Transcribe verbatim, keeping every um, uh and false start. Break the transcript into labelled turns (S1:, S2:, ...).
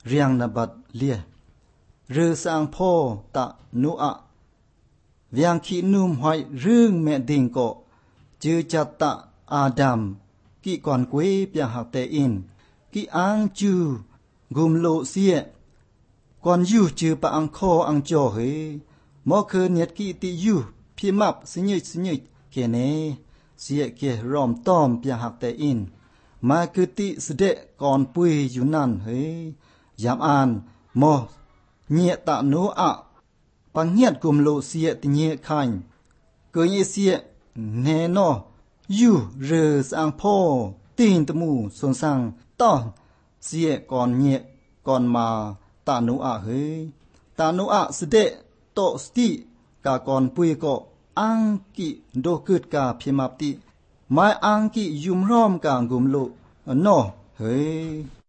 S1: เรียงนบัดเลียหรือสังพ่อตะนุอะเวียงขีนุ่มหอยเรื่องแม่ดิงก็จือจัตตะอาดัมกิก่อนกวยเปียหักเตอินกิอังจูกุมโลเสียก่อนอยู่จือปะอังคออังจอเฮมอคือเนียดกิติอยู่พิมับสิญิสิญิเกเนเสียเกรอมต้อมเปียหักเตอินมาคือติสเดก่อนปุยอยู่นั่นเฮยามอ่านมอเนียตะโนอะปังเงียดกุมโลเสียติเนียคันเกยเสียเนนออยู่เรือสังพ่อตีนตมูสนสังต้อนเสียก่อนเนียก่อนมาตาโนอะเฮตาโนอะสเดโตสติกาก่อนปุยก็อังกิโดกึดกาพิมับติไม้อังกิยุมร้อมกางกุมโลนอเฮ